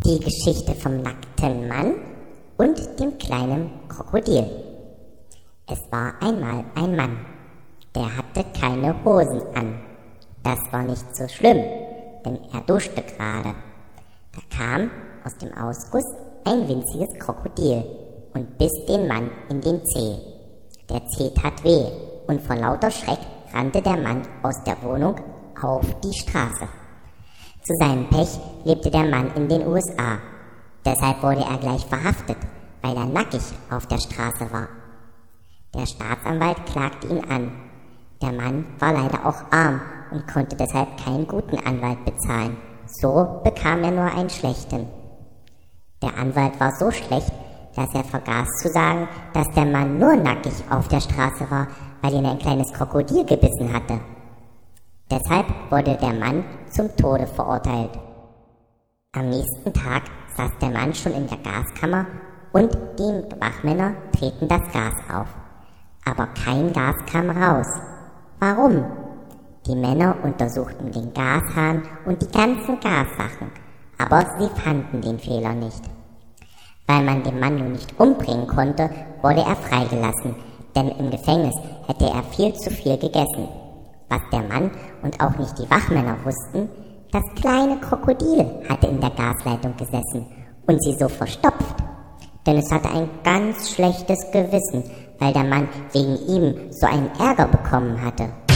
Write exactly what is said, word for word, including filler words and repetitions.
Die Geschichte vom nackten Mann und dem kleinen Krokodil. Es war einmal ein Mann, der hatte keine Hosen an. Das war nicht so schlimm, denn er duschte gerade. Da kam aus dem Ausguss ein winziges Krokodil und biss den Mann in den Zeh. Der Zeh tat weh und vor lauter Schreck rannte der Mann aus der Wohnung auf die Straße. Zu seinem Pech lebte der Mann in den U S A. Deshalb wurde er gleich verhaftet, weil er nackig auf der Straße war. Der Staatsanwalt klagte ihn an. Der Mann war leider auch arm und konnte deshalb keinen guten Anwalt bezahlen. So bekam er nur einen schlechten. Der Anwalt war so schlecht, dass er vergaß zu sagen, dass der Mann nur nackig auf der Straße war, weil ihn ein kleines Krokodil gebissen hatte. Deshalb wurde der Mann zum Tode verurteilt. Am nächsten Tag saß der Mann schon in der Gaskammer und die Wachmänner drehten das Gas auf. Aber kein Gas kam raus. Warum? Die Männer untersuchten den Gashahn und die ganzen Gassachen, aber sie fanden den Fehler nicht. Weil man den Mann nun nicht umbringen konnte, wurde er freigelassen, denn im Gefängnis hätte er viel zu viel gegessen. Was der Mann und auch nicht die Wachmänner wussten, das kleine Krokodil hatte in der Gasleitung gesessen und sie so verstopft. Denn es hatte ein ganz schlechtes Gewissen, weil der Mann wegen ihm so einen Ärger bekommen hatte.